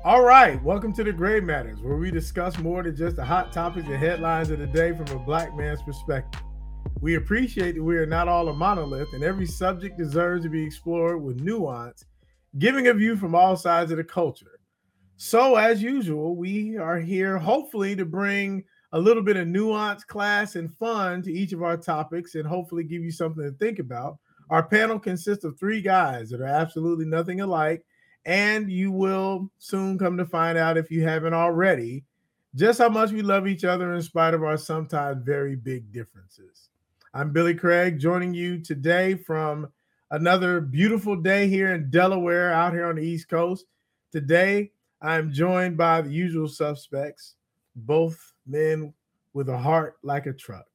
All right, welcome to the Gray Matters, where we discuss more than just the hot topics and headlines of the day from a black man's perspective. We appreciate that we are not all a monolith, and every subject deserves to be explored with nuance, giving a view from all sides of the culture. So, as usual, we are here hopefully to bring a little bit of nuance, class, and fun to each of our topics and hopefully give you something to think about. Our panel consists of three guys that are absolutely nothing alike, and you will soon come to find out, if you haven't already, just how much we love each other in spite of our sometimes very big differences. I'm Billy Craig, joining you today from another beautiful day here in Delaware, out here on the East Coast. Today, I'm joined by the usual suspects, both men with a heart like a truck.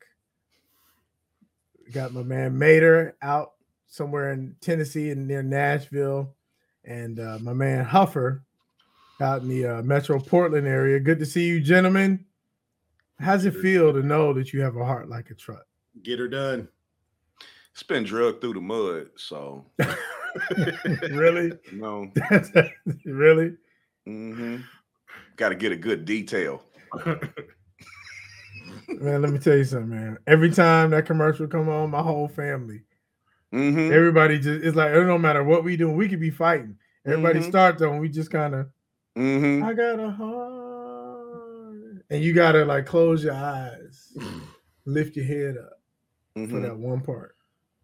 We got my man Mater out somewhere in Tennessee and near Nashville, and my man Huffer out in the Metro Portland area. Good to see you, gentlemen. How's it feel to know that you have a heart like a truck? Get her done. It's been drugged through the mud, so Really? no. Really? Got to get a good detail. Man, let me tell you something, man. Every time that commercial come on, my whole family, everybody just, it's like, it don't matter what we do, we could be fighting. Everybody starts on, we just kind of, I got a heart. And you got to like close your eyes, lift your head up for that one part.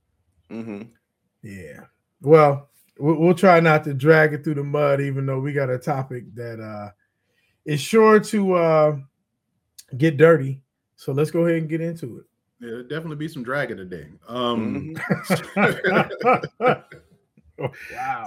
Yeah. Well, we'll try not to drag it through the mud, even though we got a topic that is sure to get dirty. So let's go ahead and get into it. There'll definitely be some dragging today. Oh, wow.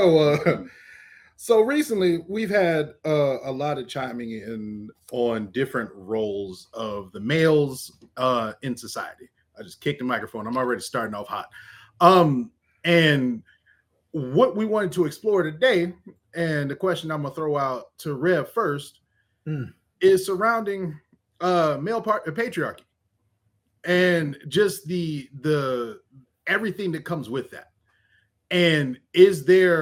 So recently we've had a lot of chiming in on different roles of the males in society. I just kicked the microphone. I'm already starting off hot. And what we wanted to explore today, and the question I'm gonna throw out to Rev first, is surrounding patriarchy and just the everything that comes with that. And is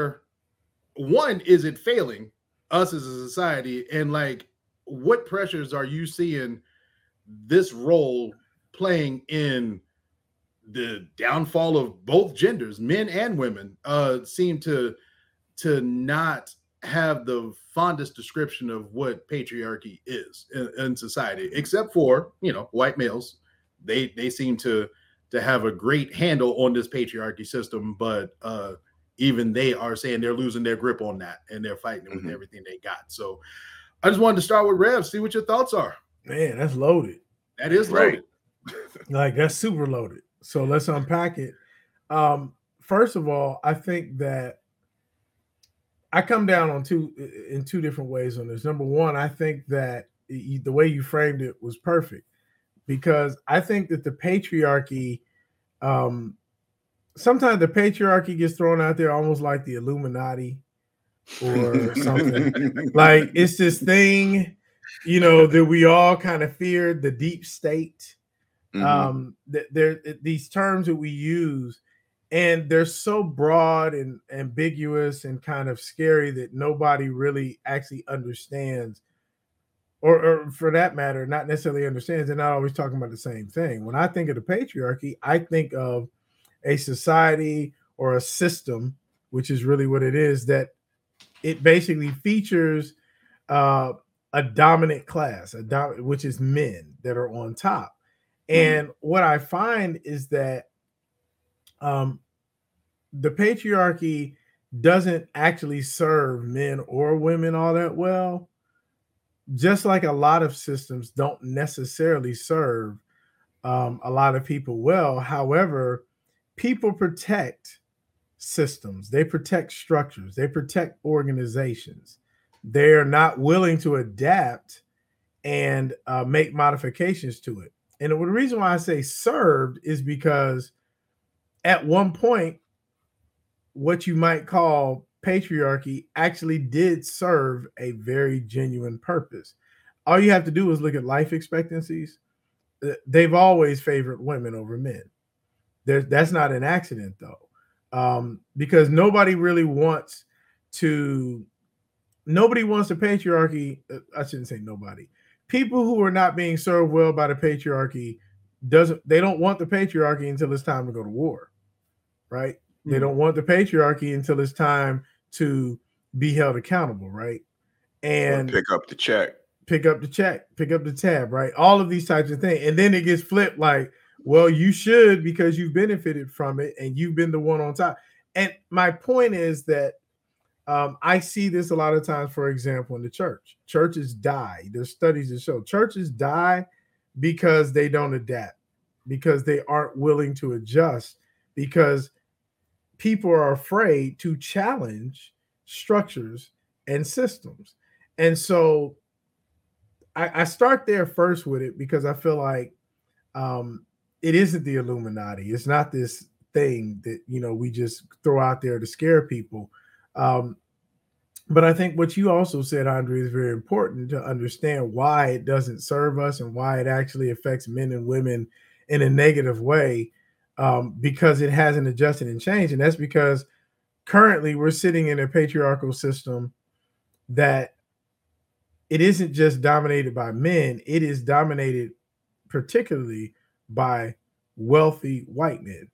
it failing us as a society? And like, what pressures are you seeing this role playing in the downfall of both genders? Men and women seem to not have the fondest description of what patriarchy is in society, except for, white males. They seem to have a great handle on this patriarchy system, but even they are saying they're losing their grip on that, and they're fighting with everything they got. So I just wanted to start with Rev, see what your thoughts are. Man, that's loaded. That is loaded. Like, that's super loaded. So let's unpack it. First of all, I think that I come down on two different ways on this. Number one, I think that the way you framed it was perfect, because I think that the patriarchy, sometimes the patriarchy gets thrown out there almost like the Illuminati or something. Like, it's this thing, that we all kind of feared, the deep state. These terms that we use, and they're so broad and ambiguous and kind of scary that nobody really actually understands, or for that matter, not necessarily understands. They're not always talking about the same thing. When I think of the patriarchy, I think of a society or a system, which is really what it is, that it basically features a dominant class, which is men that are on top. And what I find is that the patriarchy doesn't actually serve men or women all that well, just like a lot of systems don't necessarily serve a lot of people well. However, people protect systems, they protect structures, they protect organizations. They are not willing to adapt and make modifications to it. And the reason why I say served is because at one point, what you might call patriarchy actually did serve a very genuine purpose. All you have to do is look at life expectancies. They've always favored women over men. That's not an accident, though, because nobody really wants to nobody wants the patriarchy. I shouldn't say nobody. People who are not being served well by the patriarchy they don't want the patriarchy until it's time to go to war, right? They don't want the patriarchy until it's time to be held accountable, right? And pick up the check, pick up the tab, right? All of these types of things. And then it gets flipped like, well, you should because you've benefited from it and you've been the one on top. And my point is that I see this a lot of times, for example, in the church. Churches die. There's studies that show churches die because they don't adapt, because they aren't willing to adjust, because people are afraid to challenge structures and systems. And so I start there first with it because I feel like it isn't the Illuminati. It's not this thing that, we just throw out there to scare people. But I think what you also said, Andre, is very important to understand why it doesn't serve us and why it actually affects men and women in a negative way, because it hasn't adjusted and changed. And that's because currently we're sitting in a patriarchal system that it isn't just dominated by men, it is dominated particularly by wealthy white men.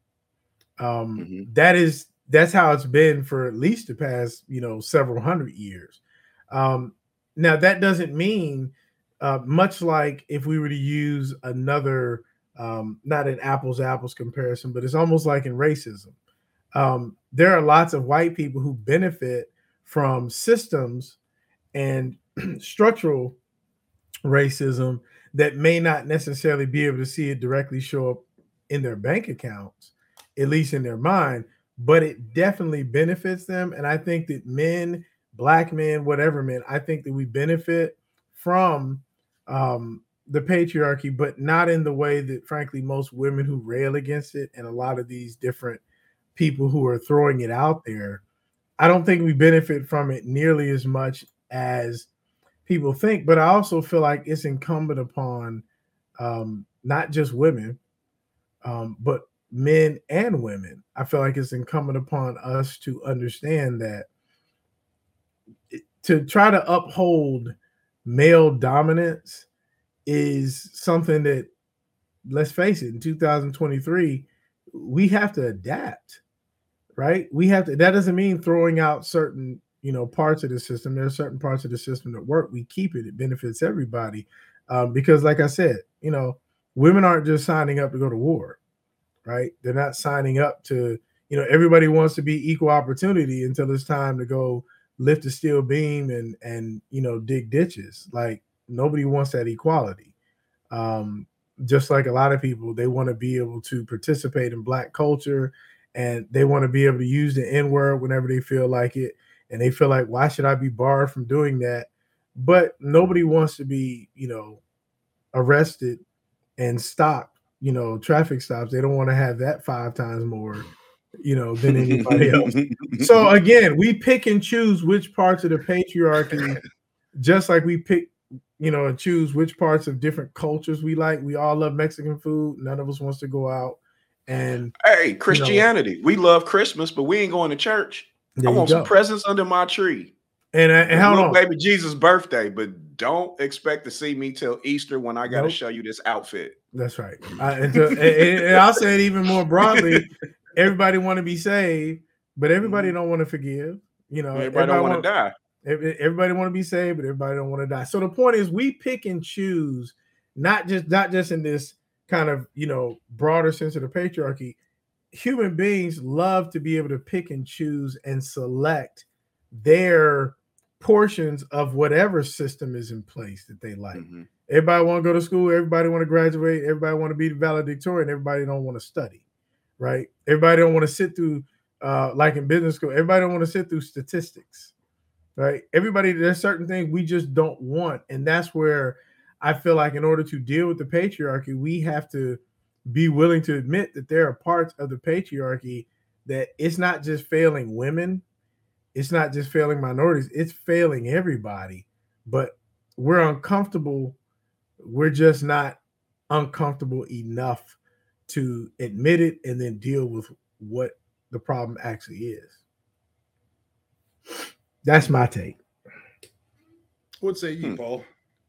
That's how it's been for at least the past, several hundred years. Now that doesn't mean, much like if we were to use another, not an apples to apples comparison, but it's almost like in racism. There are lots of white people who benefit from systems and structural racism that may not necessarily be able to see it directly show up in their bank accounts, at least in their mind, but it definitely benefits them. And I think that men, black men, whatever men, I think that we benefit from the patriarchy, but not in the way that, frankly, most women who rail against it and a lot of these different people who are throwing it out there, I don't think we benefit from it nearly as much as people think. But I also feel like it's incumbent upon not just women, but men and women. I feel like it's incumbent upon us to understand that to try to uphold male dominance is something that, let's face it, in 2023, we have to adapt, right? That doesn't mean throwing out certain, parts of the system. There are certain parts of the system that work. We keep it. It benefits everybody. Because like I said, women aren't just signing up to go to war, right? They're not signing up to, everybody wants to be equal opportunity until it's time to go lift a steel beam and dig ditches. Like, nobody wants that equality. Just like a lot of people, they want to be able to participate in Black culture and they want to be able to use the N-word whenever they feel like it. And they feel like, why should I be barred from doing that? But nobody wants to be, arrested and stopped, traffic stops. They don't want to have that 5 times more, than anybody else. So again, we pick and choose which parts of the patriarchy, just like we pick, and choose which parts of different cultures we like. We all love Mexican food. None of us wants to go out and hey, Christianity. We love Christmas, but we ain't going to church. I want some presents under my tree. And hold on, baby Jesus' birthday, but don't expect to see me till Easter when I got to show you this outfit. That's right. And I'll say it even more broadly. Everybody want to be saved, but everybody don't want to forgive. Everybody don't want to die. Everybody want to be saved, but everybody don't want to die. So the point is, we pick and choose, not just in this kind of broader sense of the patriarchy. Human beings love to be able to pick and choose and select their portions of whatever system is in place that they like. Mm-hmm. Everybody want to go to school. Everybody want to graduate. Everybody want to be the valedictorian. Everybody don't want to study, right? Everybody don't want to sit through, like in business school, everybody don't want to sit through statistics, right? Everybody, there's certain things we just don't want. And that's where I feel like in order to deal with the patriarchy, we have to be willing to admit that there are parts of the patriarchy that it's not just failing women. It's not just failing minorities. It's failing everybody. But we're uncomfortable. We're just not uncomfortable enough to admit it and then deal with what the problem actually is. That's my take. What say you, Paul?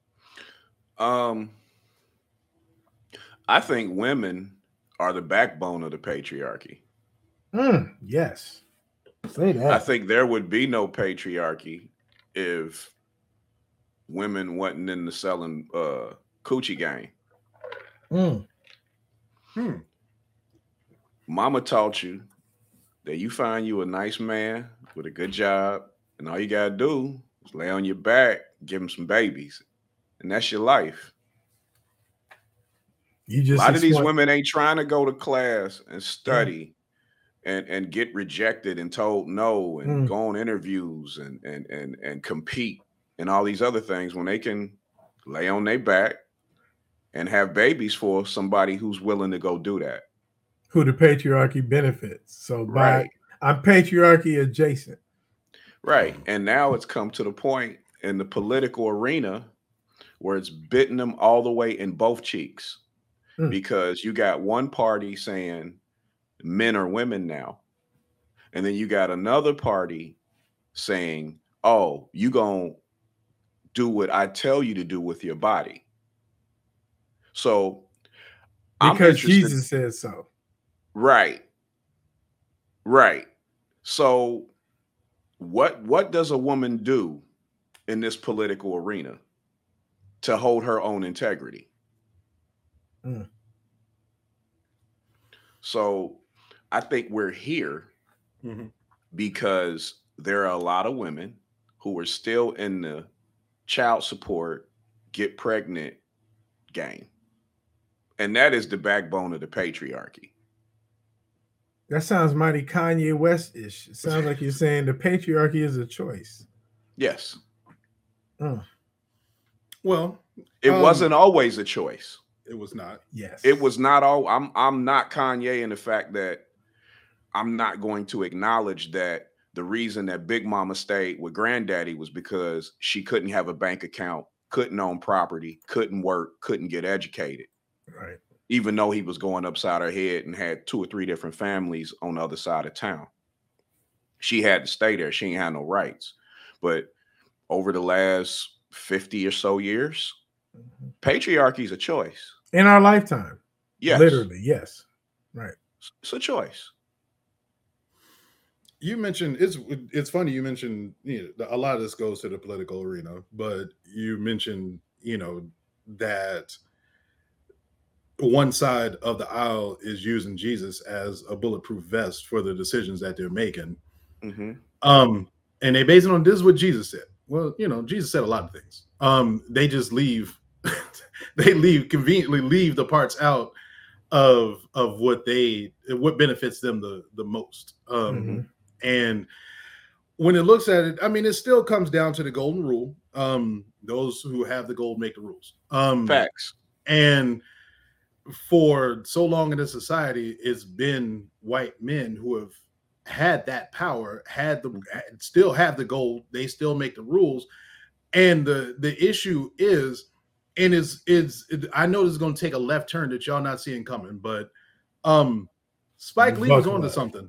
I think women are the backbone of the patriarchy. Yes. Say that. I think there would be no patriarchy if women wasn't in the selling coochie game. Mama taught you that you find you a nice man with a good job, and all you gotta do is lay on your back, give him some babies, and that's your life. A lot of these women ain't trying to go to class and study and get rejected and told no and go on interviews and compete and all these other things when they can lay on their back and have babies for somebody who's willing to go do that. Who the patriarchy benefits. So I'm patriarchy adjacent. Right. And now it's come to the point in the political arena where it's bitten them all the way in both cheeks. Because you got one party saying men are women now. And then you got another party saying, oh, you gonna do what I tell you to do with your body. So because Jesus says so. Right. Right. So what does a woman do in this political arena to hold her own integrity? So I think we're here because there are a lot of women who are still in the child support, get pregnant game. And that is the backbone of the patriarchy. That sounds mighty Kanye West-ish. It sounds like you're saying the patriarchy is a choice. Yes. Well, it wasn't always a choice. It was not. Yes. It was not all. I'm not Kanye in the fact that I'm not going to acknowledge that the reason that Big Mama stayed with Granddaddy was because she couldn't have a bank account, couldn't own property, couldn't work, couldn't get educated. Right. Even though he was going upside her head and had 2 or 3 different families on the other side of town. She had to stay there. She ain't had no rights. But over the last 50 or so years, patriarchy is a choice. In our lifetime. Yes. Literally, yes. Right. It's a choice. You mentioned, it's funny, you mentioned, a lot of this goes to the political arena, but you mentioned, that one side of the aisle is using Jesus as a bulletproof vest for the decisions that they're making. And they base it on, this is what Jesus said. Well, Jesus said a lot of things. They just leave, conveniently leave the parts out of what benefits them the most. And when it looks at it, I mean, it still comes down to the golden rule. Those who have the gold make the rules. Facts. And for so long in this society, it's been white men who have had that power, still have the gold. They still make the rules. And the issue is, and I know this is going to take a left turn that y'all not seeing coming, but Spike Lee was onto something.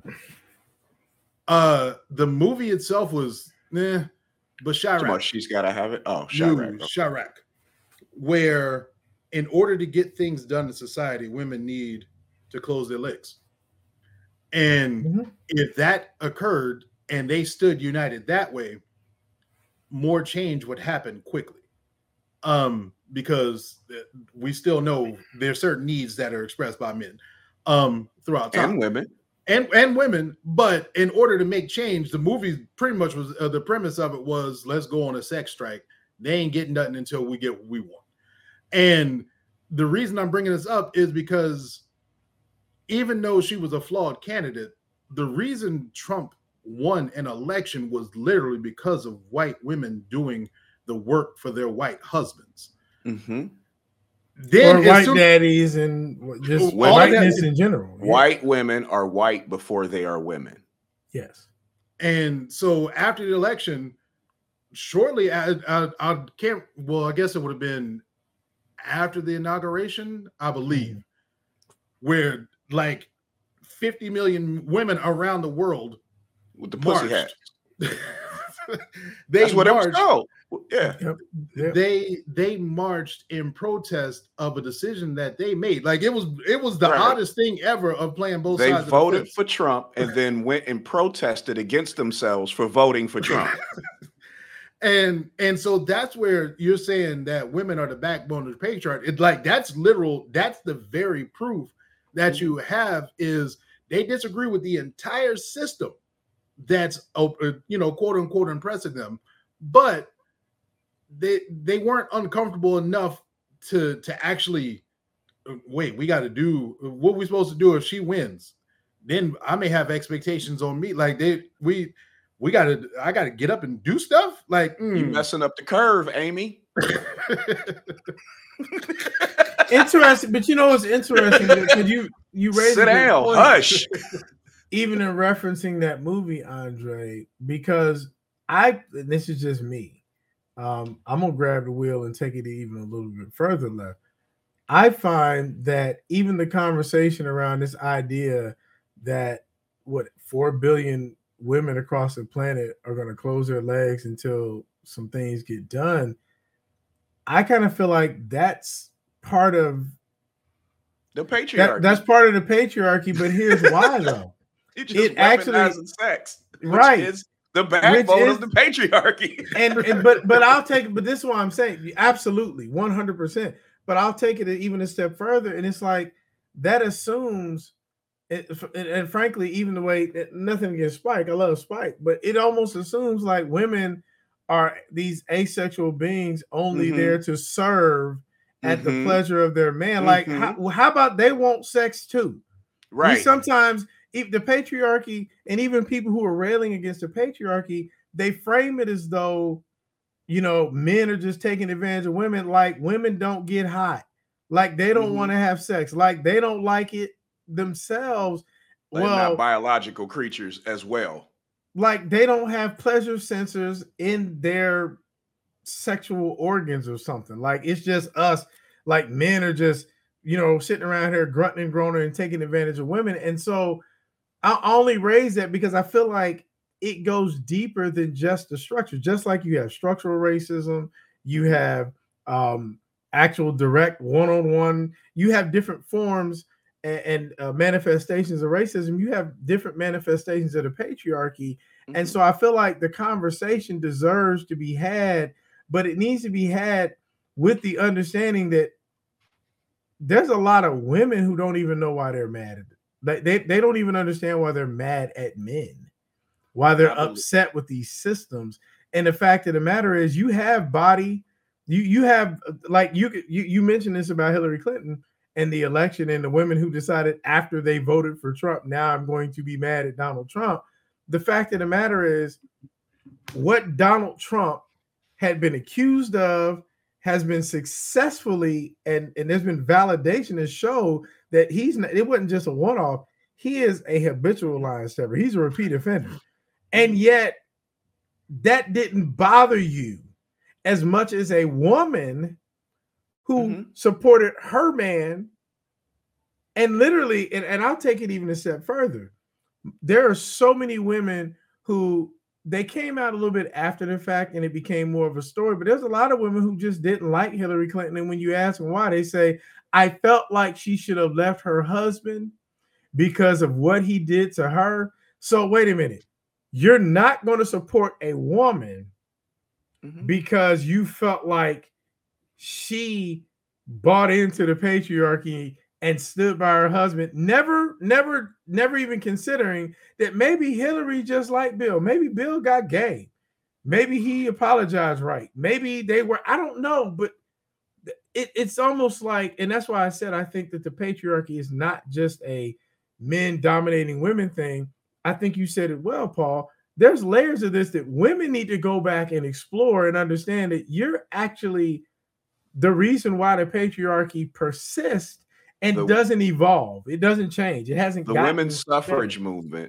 The movie itself was but Chirac. She's Gotta Have It. Oh, Chirac. Chirac. Where in order to get things done in society, women need to close their legs. And if that occurred and they stood united that way, more change would happen quickly. Because we still know there's certain needs that are expressed by men throughout time. And women. And women, but in order to make change, the movie pretty much was the premise of it was, let's go on a sex strike. They ain't getting nothing until we get what we want. And the reason I'm bringing this up is because even though she was a flawed candidate, the reason Trump won an election was literally because of white women doing the work for their white husbands. Then or white daddies and just whiteness in general. White women are white before they are women. Yes. And so after the election, shortly, I guess it would have been after the inauguration, I believe, where like 50 million women around the world with the pussy hats. That's what it was called. Yeah. They marched in protest of a decision that they made. Like it was the oddest thing ever of playing both sides. They voted for Trump and then went and protested against themselves for voting for Trump. And so that's where you're saying that women are the backbone of the patriarchy. It's like that's literal. That's the very proof that you have is they disagree with the entire system that's quote unquote impressing them, but they weren't uncomfortable enough to actually wait. We got to do what we're supposed to do. If she wins, then I may have expectations on me. Like I got to get up and do stuff. Like you messing up the curve, Amy. Interesting, but you know what's interesting? Because you raised sit down, hush. Even in referencing that movie, Andre, because this is just me. I'm gonna grab the wheel and take it even a little bit further left. I find that even the conversation around this idea that 4 billion women across the planet are going to close their legs until some things get done, I kind of feel like that's part of the patriarchy. That's part of the patriarchy, but here's why though. It actually sex, right? Is the backbone of the patriarchy. but I'll take it. But this is what I'm saying. Absolutely, 100%. But I'll take it even a step further, and it's like that assumes, and frankly, even the way nothing against Spike, I love Spike, but it almost assumes like women are these asexual beings only there to serve at the pleasure of their man. Like, how about they want sex too? Right. Sometimes if the patriarchy and even people who are railing against the patriarchy, they frame it as though, men are just taking advantage of women. Like women don't get hot. Like they don't want to have sex. Like they don't like it themselves. They're not biological creatures as well. Like they don't have pleasure sensors in their sexual organs or something. Like it's just us. Like men are just, sitting around here grunting and groaning and taking advantage of women. And so I only raise that because I feel like it goes deeper than just the structure. Just like you have structural racism, you have actual direct one-on-one, you have different forms and manifestations of racism. You have different manifestations of the patriarchy. And so I feel like the conversation deserves to be had, but it needs to be had with the understanding that there's a lot of women who don't even know why they're mad at it. They don't even understand why they're mad at men, why they're upset with these systems. And the fact of the matter is you have body, you have like you mentioned this about Hillary Clinton and the election and the women who decided after they voted for Trump, now I'm going to be mad at Donald Trump. The fact of the matter is what Donald Trump had been accused of has been successfully, and there's been validation to show that it wasn't just a one-off. He is a habitual line stepper. He's a repeat offender. And yet that didn't bother you as much as a woman who supported her man. And literally, and I'll take it even a step further. There are so many women who they came out a little bit after the fact and it became more of a story, but there's a lot of women who just didn't like Hillary Clinton. And when you ask them why, they say, I felt like she should have left her husband because of what he did to her. So wait a minute. You're not going to support a woman because you felt like she bought into the patriarchy and stood by her husband, never even considering that maybe Hillary just like Bill. Maybe Bill got gay. Maybe he apologized right. Maybe they were, I don't know, but it's almost like, and that's why I said I think that the patriarchy is not just a men dominating women thing. I think you said it well, Paul. There's layers of this that women need to go back and explore and understand that you're actually the reason why the patriarchy persists and doesn't evolve. It doesn't change. It hasn't. The women's suffrage movement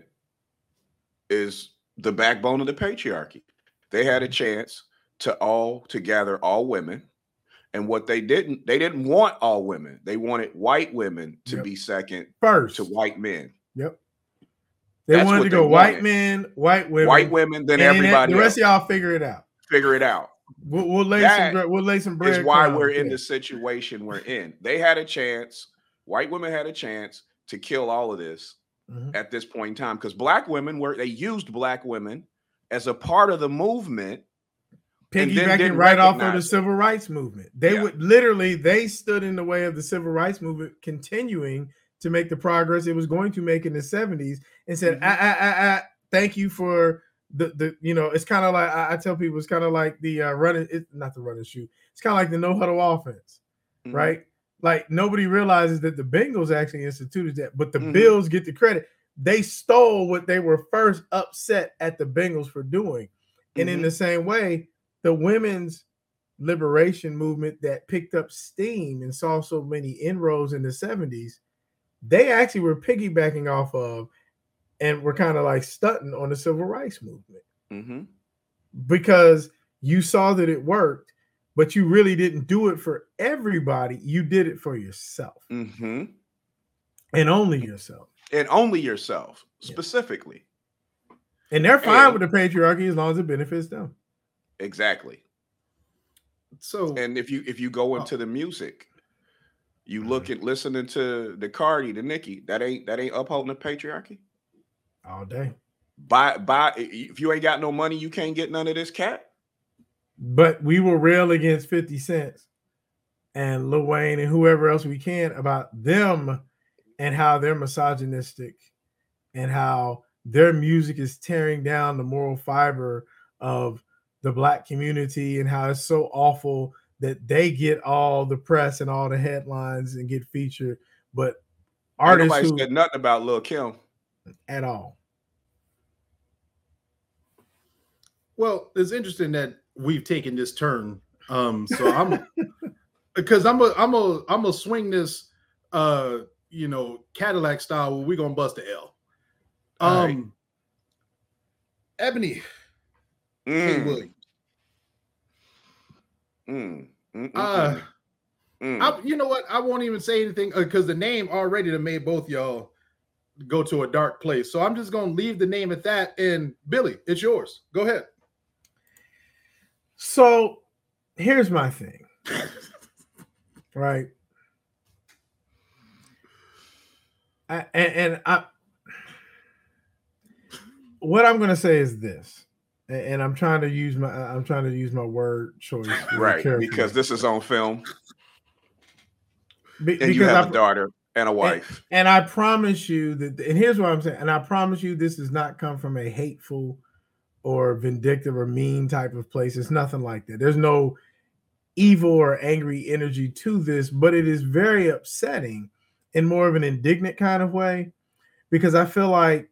is the backbone of the patriarchy. They had a chance to gather all women. And what they didn't want all women. They wanted white women to be second first to white men. Yep. They wanted to go white men, white women, then everybody. The rest of y'all figure it out. Figure it out. We'll lay some bread. Is why we're in the situation we're in. They had a chance. White women had a chance to kill all of this at this point in time, because black women they used black women as a part of the movement, piggybacking right off of the civil rights movement. They stood in the way of the civil rights movement continuing to make the progress it was going to make in the 70s, and said, thank you for the it's kind of like I tell people, it's kind of like the not the run and shoot. It's kind of like the no huddle offense, right? Like, nobody realizes that the Bengals actually instituted that, but the Bills get the credit. They stole what they were first upset at the Bengals for doing. And in the same way, the women's liberation movement that picked up steam and saw so many inroads in the 70s, they actually were piggybacking off of and were kind of like stunting on the civil rights movement. Because you saw that it worked, but you really didn't do it for everybody. You did it for yourself. And only yourself. And only yourself, specifically. And they're fine with the patriarchy as long as it benefits them. Exactly. So, and if you go into the music, you look at listening to the Cardi, the Nicki, that ain't upholding the patriarchy all day. By if you ain't got no money, you can't get none of this cat. But we will rail against 50 Cent and Lil Wayne and whoever else we can about them and how they're misogynistic and how their music is tearing down the moral fiber of the black community and how it's so awful that they get all the press and all the headlines and get featured. But artists nobody said nothing about Lil Kim at all. Well, it's interesting that we've taken this turn. So I'm because I'm a swing this Cadillac style where we're gonna bust the L. Right. Ebony K. Williams. You know what? I won't even say anything because the name already that made both y'all go to a dark place. So I'm just gonna leave the name at that. And Billy, it's yours. Go ahead. So here's my thing, right? What I'm going to say is this, and I'm trying to use my word choice right carefully. Because this is on film, and because you have a daughter and a wife, and I promise you that. And here's what I'm saying, and I promise you this does not come from a hateful or vindictive or mean type of place. It's nothing like that. There's no evil or angry energy to this, but it is very upsetting in more of an indignant kind of way, because I feel like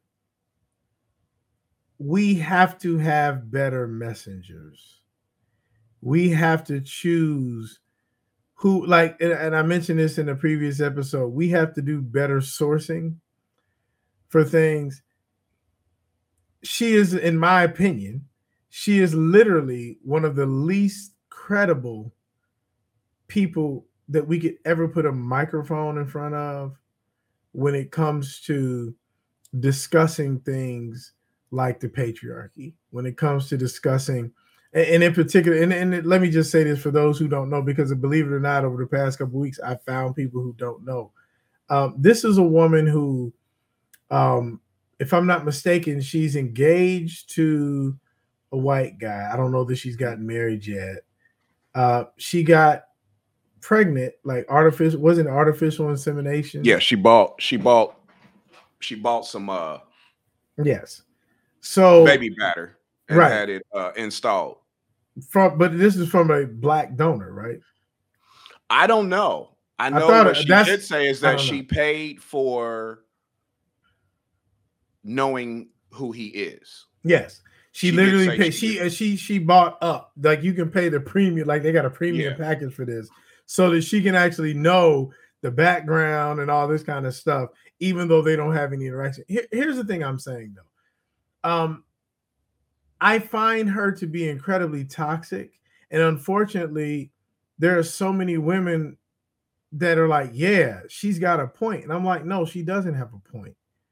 we have to have better messengers. We have to choose who, like, and I mentioned this in a previous episode, we have to do better sourcing for things. She is, in my opinion, she is literally one of the least credible people that we could ever put a microphone in front of when it comes to discussing things like the patriarchy, when it comes to discussing, and in particular, and let me just say this for those who don't know, because believe it or not, over the past couple of weeks, I found people who don't know. This is a woman who, if I'm not mistaken, she's engaged to a white guy. I don't know that she's gotten married yet. She got pregnant, like artificial, wasn't artificial insemination? Yeah, she bought some yes. So baby batter and had it installed. But this is from a black donor, right? I don't know. I know what she did say is that she paid for knowing who he is. Yes. She literally paid. She bought up. Like, you can pay the premium, like they got a premium package for this, so that she can actually know the background and all this kind of stuff, even though they don't have any interaction. Here's the thing I'm saying though. I find her to be incredibly toxic. And unfortunately, there are so many women that are like, yeah, she's got a point. And I'm like, no, she doesn't have a point.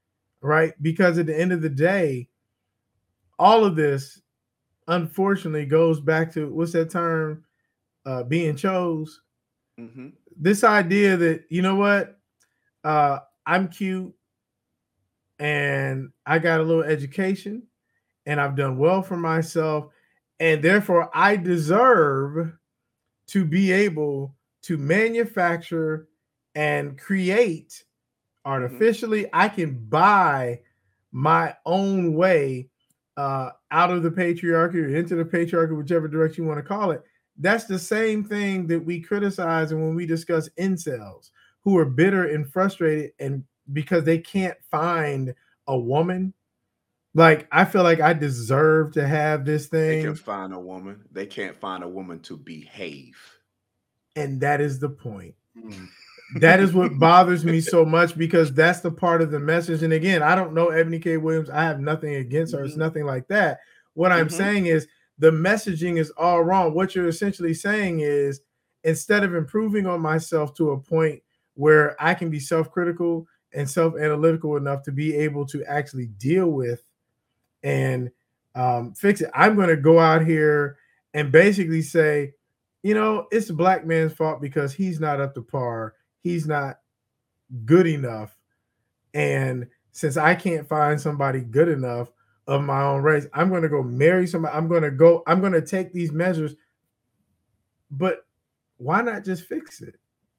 right? Because at the end of the day, all of this, unfortunately, goes back to what's that term? Being chose. Mm-hmm. This idea that, you know what, I'm cute and I got a little education and I've done well for myself, and therefore I deserve to be able to manufacture and create artificially. I can buy my own way out of the patriarchy or into the patriarchy, whichever direction you want to call it. That's the same thing that we criticize, and when we discuss incels who are bitter and frustrated and because they can't find a woman. Like, I feel like I deserve to have this thing. They can find a woman. They can't find a woman to behave. And that is the point. That is what bothers me so much, because that's the part of the message. And again, I don't know Ebony K. Williams. I have nothing against her. It's nothing like that. What I'm saying is the messaging is all wrong. What you're essentially saying is, instead of improving on myself to a point where I can be self-critical and self-analytical enough to be able to actually deal with and fix it, I'm going to go out here and basically say, you know, it's the black man's fault because he's not up to par. He's not good enough. And since I can't find somebody good enough of my own race, I'm going to go marry somebody. I'm going to take these measures. But why not just fix it?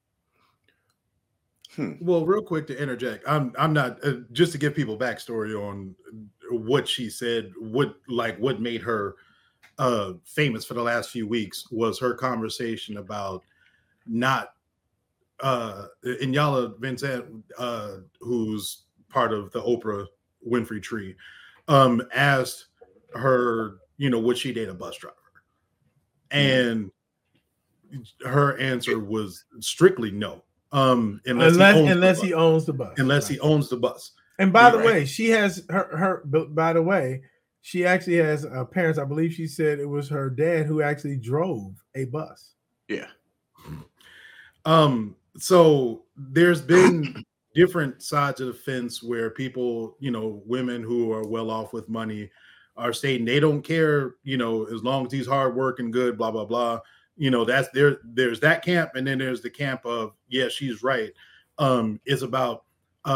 Well, real quick to interject, I'm not just to give people backstory on what she said. What made her famous for the last few weeks was her conversation about not Inyala Vincent, who's part of the Oprah Winfrey tree, asked her, you know, would she date a bus driver? And her answer was strictly no. Unless he owns the bus. Unless he owns the bus. And by the way, she has by the way, she actually has parents. I believe she said it was her dad who actually drove a bus. Yeah. So there's been different sides of the fence where people, you know, women who are well off with money are stating they don't care, you know, as long as he's hard working, good, blah, blah, blah. You know, that's there's that camp. And then there's the camp of, yeah, she's right. It's about,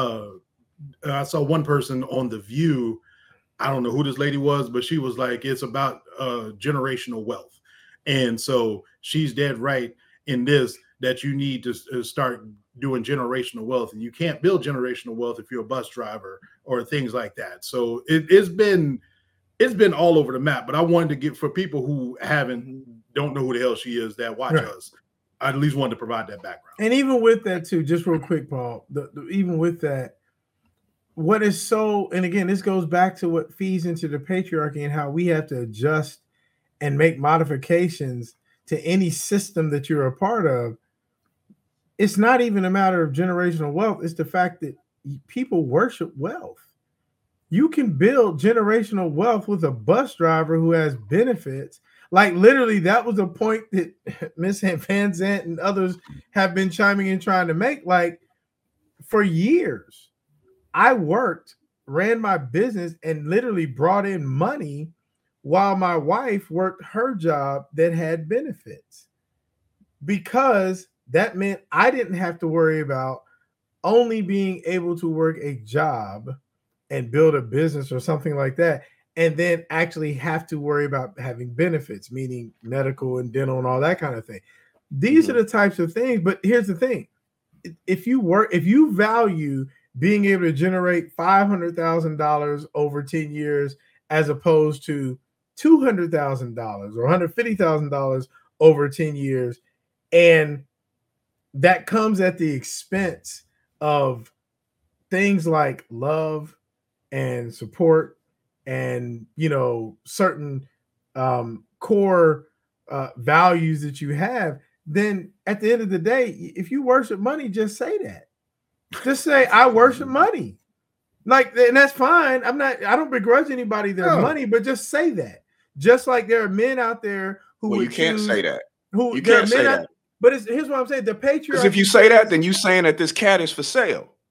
I saw one person on The View. I don't know who this lady was, but she was like, it's about generational wealth. And so she's dead right in this, that you need to start doing generational wealth, and you can't build generational wealth if you're a bus driver or things like that. So it's been all over the map, but I wanted to get, for people who don't know who the hell she is that watch us, I at least wanted to provide that background. And even with that too, just real quick, Paul, even with that, what is so, and again, this goes back to what feeds into the patriarchy and how we have to adjust and make modifications to any system that you're a part of. It's not even a matter of generational wealth. It's the fact that people worship wealth. You can build generational wealth with a bus driver who has benefits. Like, literally, that was a point that Ms. Van Zant and others have been chiming in trying to make. Like, for years, I worked, ran my business, and literally brought in money while my wife worked her job that had benefits, because that meant I didn't have to worry about only being able to work a job and build a business or something like that, and then actually have to worry about having benefits, meaning medical and dental and all that kind of thing. These are the types of things. But here's the thing. If you value being able to generate $500,000 over 10 years as opposed to $200,000 or $150,000 over 10 years, and that comes at the expense of things like love and support and, you know, certain core values that you have, then at the end of the day, if you worship money, just say that. Just say, I worship money. Like, and that's fine. I don't begrudge anybody their money, but just say that. Just like there are men out there who you can't say that. You can't say that. But here's what I'm saying. The patriarchy. Because if you say that, then you saying that this cat is for sale.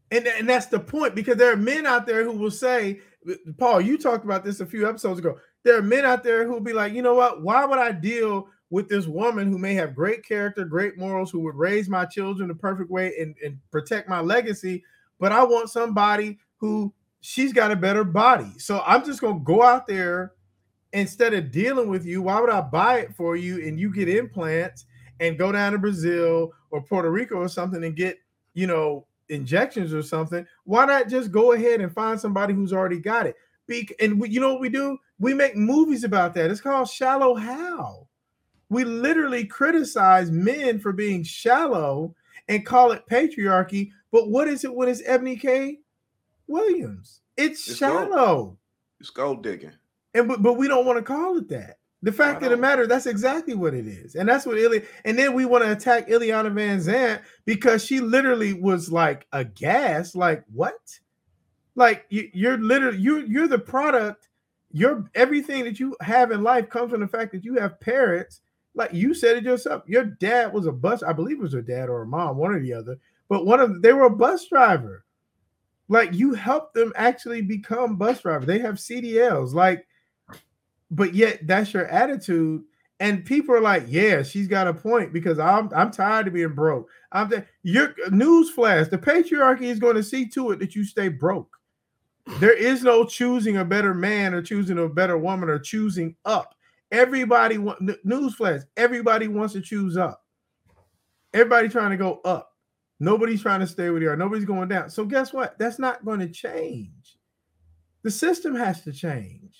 And that's the point, because there are men out there who will say, Paul, you talked about this a few episodes ago. There are men out there who will be like, you know what? Why would I deal with this woman who may have great character, great morals, who would raise my children the perfect way and protect my legacy? But I want somebody who she's got a better body. So I'm just going to go out there instead of dealing with you. Why would I buy it for you and you get implants and go down to Brazil or Puerto Rico or something and get, injections or something? Why not just go ahead and find somebody who's already got it? And you know what we do? We make movies about that. It's called Shallow Hal. We literally criticize men for being shallow and call it patriarchy. But what is it when it's Ebony K. Williams? It's shallow. It's gold digging. But we don't want to call it that. The fact of the matter, that's exactly what it is. And that's what and then we want to attack Ileana Van Zandt because she literally was like aghast. Like, what? Like, you're literally, you're the product. Everything that you have in life comes from the fact that you have parents. Like you said it yourself. Your dad was a bus, I believe it was your dad or a mom, one or the other. But they were a bus driver. Like, you helped them actually become bus drivers. They have CDLs. Like, but yet that's your attitude, and people are like, "Yeah, she's got a point," because I'm tired of being broke. Your newsflash: the patriarchy is going to see to it that you stay broke. There is no choosing a better man or choosing a better woman or choosing up. Newsflash: everybody wants to choose up. Everybody trying to go up. Nobody's trying to stay where they are. Nobody's going down. So guess what? That's not going to change. The system has to change.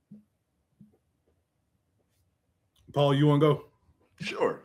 Paul, you want to go? Sure.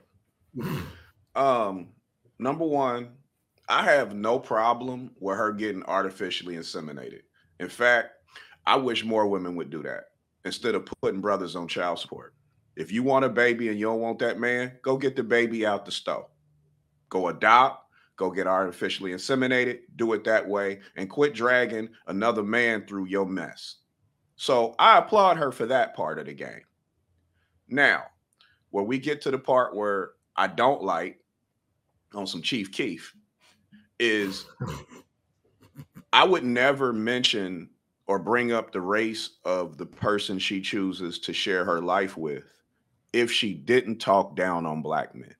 Number one, I have no problem with her getting artificially inseminated. In fact, I wish more women would do that instead of putting brothers on child support. If you want a baby and you don't want that man, go get the baby out the stove. Go adopt, go get artificially inseminated, do it that way, and quit dragging another man through your mess. So I applaud her for that part of the game. Now, where we get to the part where I don't like on some Chief Keef is I would never mention or bring up the race of the person she chooses to share her life with if she didn't talk down on black men.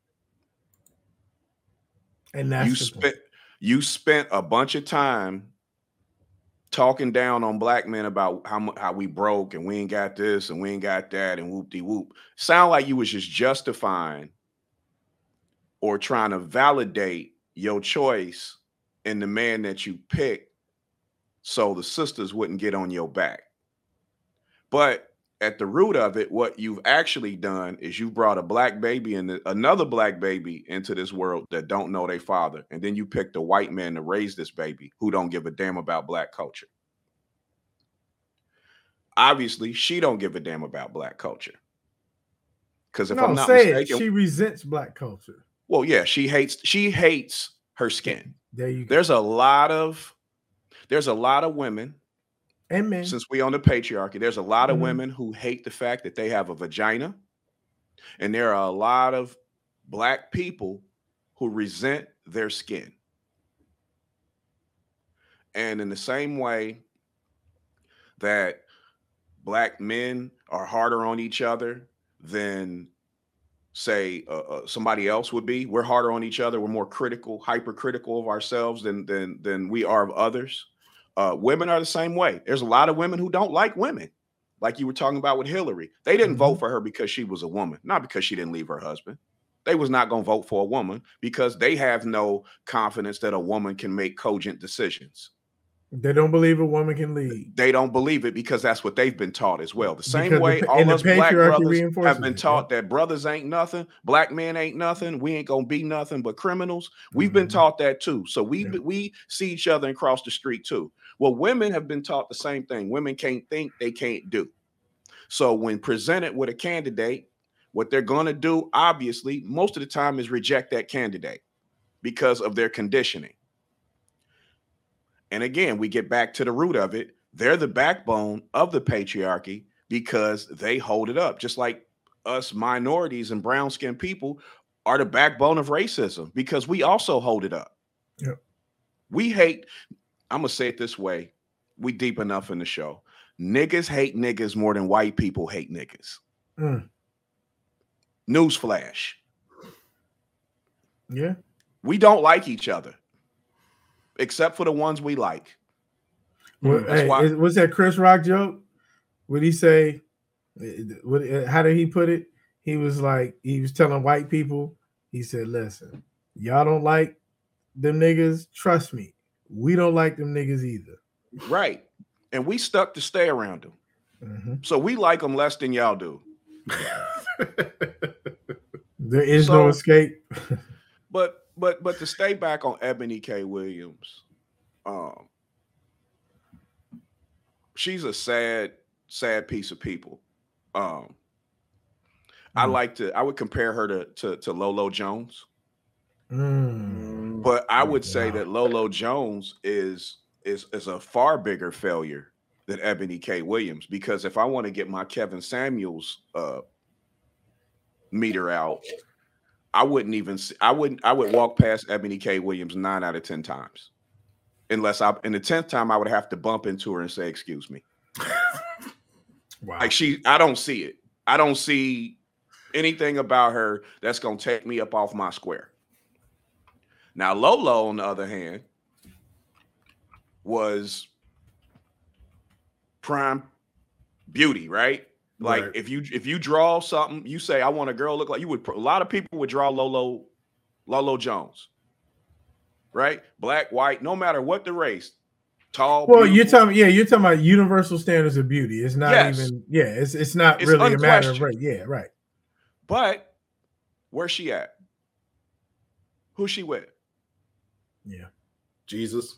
And that's you spent a bunch of time talking down on black men about how we broke and we ain't got this and we ain't got that and whoop-de-whoop. Sound like you was just justifying or trying to validate your choice in the man that you picked so the sisters wouldn't get on your back. But at the root of it, what you've actually done is you brought a black baby and another black baby into this world that don't know their father. And then you picked a white man to raise this baby who don't give a damn about black culture. Obviously, she don't give a damn about black culture. Because if I'm not mistaken, she resents black culture. Well, yeah, she hates her skin. There you go. There's a lot of women. And men. Since we on the patriarchy, there's a lot of women who hate the fact that they have a vagina. And there are a lot of black people who resent their skin. And in the same way that black men are harder on each other than, say, somebody else would be, we're harder on each other. We're more critical, hypercritical of ourselves than we are of others. Women are the same way. There's a lot of women who don't like women, like you were talking about with Hillary. They didn't vote for her because she was a woman, not because she didn't leave her husband. They was not going to vote for a woman because they have no confidence that a woman can make cogent decisions. They don't believe a woman can lead. They don't believe it because that's what they've been taught as well. The same way all us black brothers have been taught that brothers ain't nothing, black men ain't nothing, we ain't gonna be nothing but criminals. We've been taught that too. So we see each other and cross the street too. Well, women have been taught the same thing. Women can't think, they can't do. So when presented with a candidate, what they're gonna do, obviously, most of the time is reject that candidate because of their conditioning. And again, we get back to the root of it. They're the backbone of the patriarchy because they hold it up. Just like us minorities and brown-skinned people are the backbone of racism because we also hold it up. Yep. We hate, I'm going to say it this way. We deep enough in the show. Niggas hate niggas more than white people hate niggas. Newsflash. Yeah. We don't like each other. Except for the ones we like. Well, hey, what's that Chris Rock joke? Would he say, how did he put it? He was like, he was telling white people, he said, listen, y'all don't like them niggas, trust me, we don't like them niggas either. Right. And we stuck to stay around them. Mm-hmm. So we like them less than y'all do. There is no escape. But to stay back on Ebony K. Williams, she's a sad piece of people. I would compare her to Lolo Jones. But I would say that Lolo Jones is a far bigger failure than Ebony K. Williams, because if I want to get my Kevin Samuels meter out, I would walk past Ebony K. Williams 9 out of 10 times. In the 10th time I would have to bump into her and say, excuse me. Wow. Like I don't see it. I don't see anything about her that's going to take me up off my square. Now, Lolo, on the other hand, was prime beauty, right? Like if you draw something, you say, I want a girl look like you would. A lot of people would draw Lolo Jones, right? Black, white, no matter what the race, tall. Well, beautiful. you're talking about universal standards of beauty. It's not it's not really a matter of race. Yeah, right. But where's she at? Who's she with? Yeah, Jesus.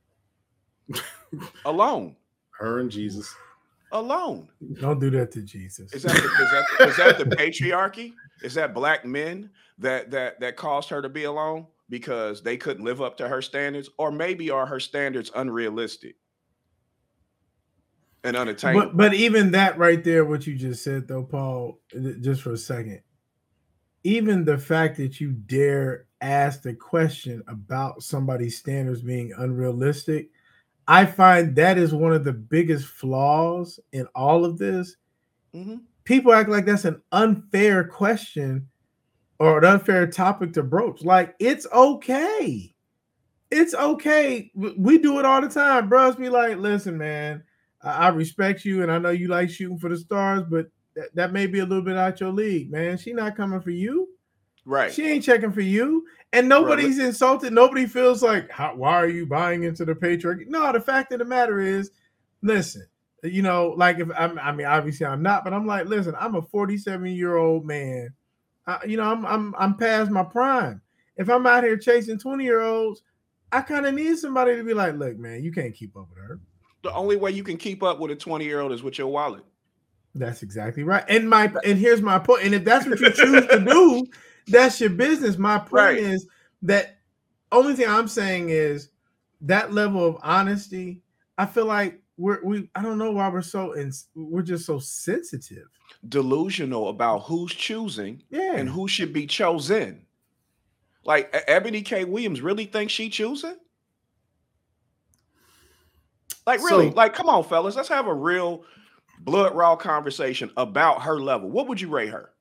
Alone. Her and Jesus. Alone. Don't do that to Jesus. Is that the patriarchy? Is that black men that caused her to be alone because they couldn't live up to her standards? Or maybe are her standards unrealistic and unattainable? But even that right there, what you just said though, Paul, just for a second, even the fact that you dare ask the question about somebody's standards being unrealistic, I find that is one of the biggest flaws in all of this. Mm-hmm. People act like that's an unfair question or an unfair topic to broach. Like, it's okay. It's okay. We do it all the time. Bros be like, listen, man, I respect you and I know you like shooting for the stars, but that may be a little bit out your league, man. She not coming for you. Right. She ain't checking for you. And nobody's insulted. Nobody feels like, why are you buying into the patriarchy? No, the fact of the matter is, listen, like obviously I'm not, but I'm like, listen, I'm a 47-year-old man. I'm past my prime. If I'm out here chasing 20-year-olds, I kind of need somebody to be like, look, man, you can't keep up with her. The only way you can keep up with a 20-year-old is with your wallet. That's exactly right. And here's my point. And if that's what you choose to do, that's your business. My point is that only thing I'm saying is that level of honesty. I feel like I don't know why we're just so sensitive, delusional about who's choosing and who should be chosen. Like Ebony K. Williams really thinks she choosing? Like really? Like, come on, fellas, let's have a real blood raw conversation about her level. What would you rate her?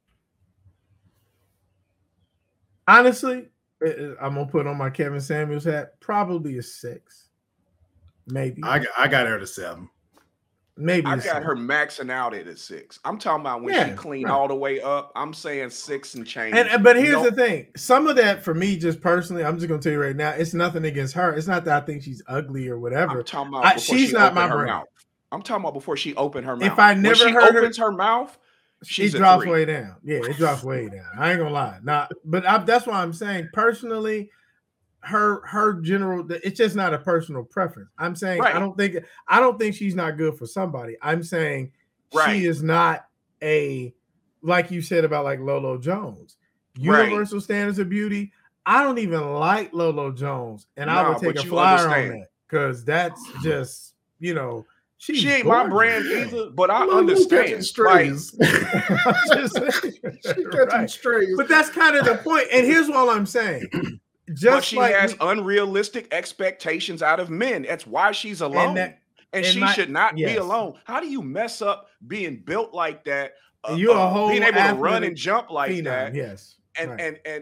Honestly, I'm gonna put on my Kevin Samuels hat. Probably a 6, maybe. I got her at a 7. Maybe I got her maxing out at a 6. I'm talking about when she cleaned all the way up. I'm saying 6 and change. But here's the thing: some of that for me, just personally, I'm just gonna tell you right now, it's nothing against her. It's not that I think she's ugly or whatever. I'm talking about she's not my brand. I'm talking about before she opened her mouth. If I never when heard opens her mouth. It drops way down. Yeah, it drops way down. I ain't gonna lie. That's why I'm saying personally, her general. It's just not a personal preference. I'm saying I don't think she's not good for somebody. I'm saying she is not like you said about like Lolo Jones. Universal standards of beauty. I don't even like Lolo Jones, and I would take a flyer on that because that's just She ain't my brand either, but I understand. Strays. She catching strays. But that's kind of the point. And here's what I'm saying. but she has unrealistic expectations out of men. That's why she's alone. And she should not be alone. How do you mess up being built like that? You're a whole being able to run and jump like that. Yes. And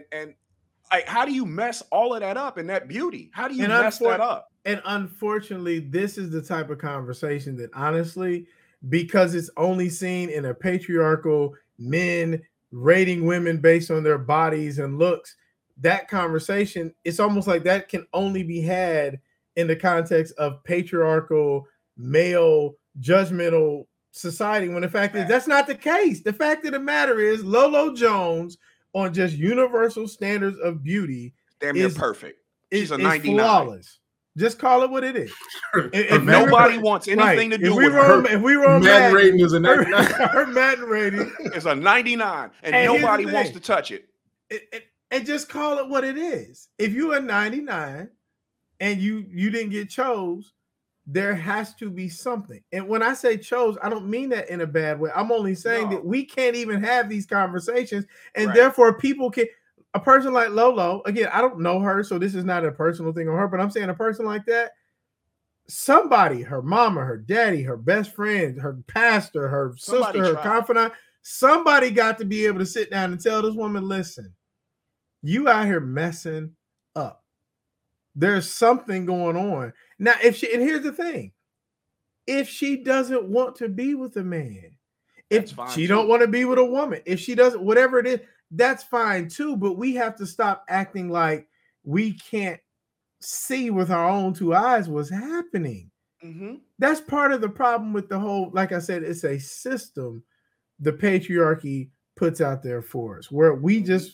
like, how do you mess all of that up in that beauty? How do you mess that up? And unfortunately, this is the type of conversation that, honestly, because it's only seen in a patriarchal men rating women based on their bodies and looks, that conversation, it's almost like that can only be had in the context of patriarchal, male, judgmental society, when the fact is that's not the case. The fact of the matter is Lolo Jones, on just universal standards of beauty, damn near perfect. She's a 99. Flawless. Just call it what it is. If nobody wants anything to do with her, if we were on Madden rating is a 99. Her Madden rating is a 99, and nobody wants to touch it. And just call it what it is. If you're a 99 and you didn't get chose, there has to be something. And when I say chose, I don't mean that in a bad way. I'm only saying that we can't even have these conversations, and therefore people can. A person like Lolo, again, I don't know her, so this is not a personal thing on her, but I'm saying a person like that, somebody, her mama, her daddy, her best friend, her pastor, her sister, her confidant, somebody got to be able to sit down and tell this woman, listen, you out here messing up. There's something going on. Now, and here's the thing, if she doesn't want to be with a man, if she don't want to be with a woman, if she doesn't, whatever it is, that's fine too, but we have to stop acting like we can't see with our own two eyes what's happening. Mm-hmm. That's part of the problem with the whole, like I said, it's a system the patriarchy puts out there for us, where we just,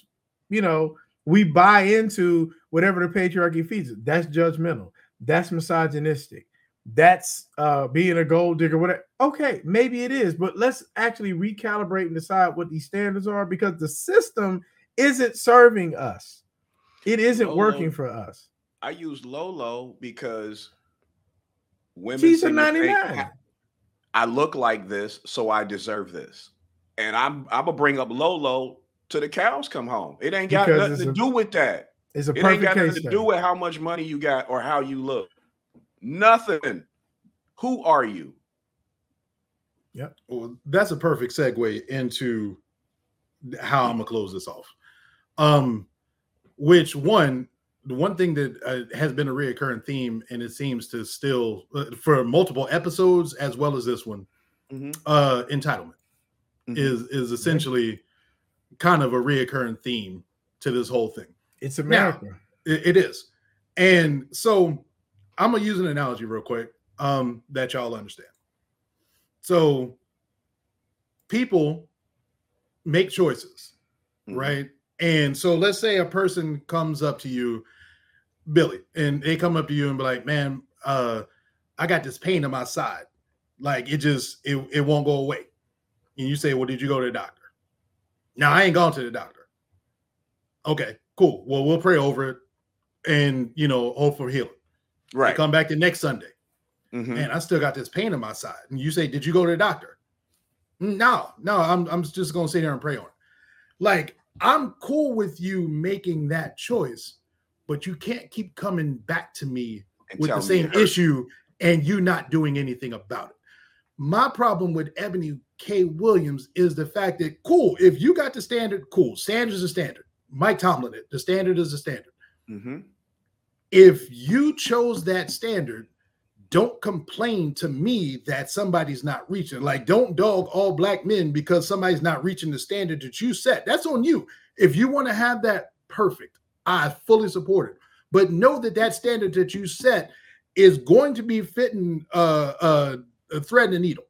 we buy into whatever the patriarchy feeds us. That's judgmental. That's misogynistic. That's being a gold digger, whatever. Okay, maybe it is, but let's actually recalibrate and decide what these standards are, because the system isn't serving us. It isn't working for us. I use Lolo because women. She's a 99. I look like this, so I deserve this, and I'm gonna bring up Lolo to the cows come home. It ain't got nothing to do with that. It's a perfect case. It ain't got nothing to do with how much money you got or how you look. Nothing. Who are you? Yeah. Well, that's a perfect segue into how I'm gonna close this off. The one thing that has been a reoccurring theme, and it seems to still for multiple episodes as well as this one, entitlement is essentially kind of a reoccurring theme to this whole thing. It's America. Now, it is, and so I'm gonna use an analogy real quick that y'all understand. So people make choices, right? And so let's say a person comes up to you, Billy, and they come up to you and be like, man, I got this pain on my side. Like it won't go away. And you say, well, did you go to the doctor? No, I ain't gone to the doctor. Okay, cool. Well, we'll pray over it and, hope for healing. Right. I come back the next Sunday. Man, I still got this pain on my side. And you say, did you go to the doctor? No, I'm just going to sit here and pray on it. Like, I'm cool with you making that choice, but you can't keep coming back to me with the same issue and you not doing anything about it. My problem with Ebony K. Williams is the fact that, cool, if you got the standard, cool. Standard is a standard. Mike Tomlin, the standard is a standard. If you chose that standard, don't complain to me that somebody's not reaching. Like, don't dog all black men because somebody's not reaching the standard that you set. That's on you. If you want to have that, perfect. I fully support it. But know that standard that you set is going to be fitting a thread and a needle.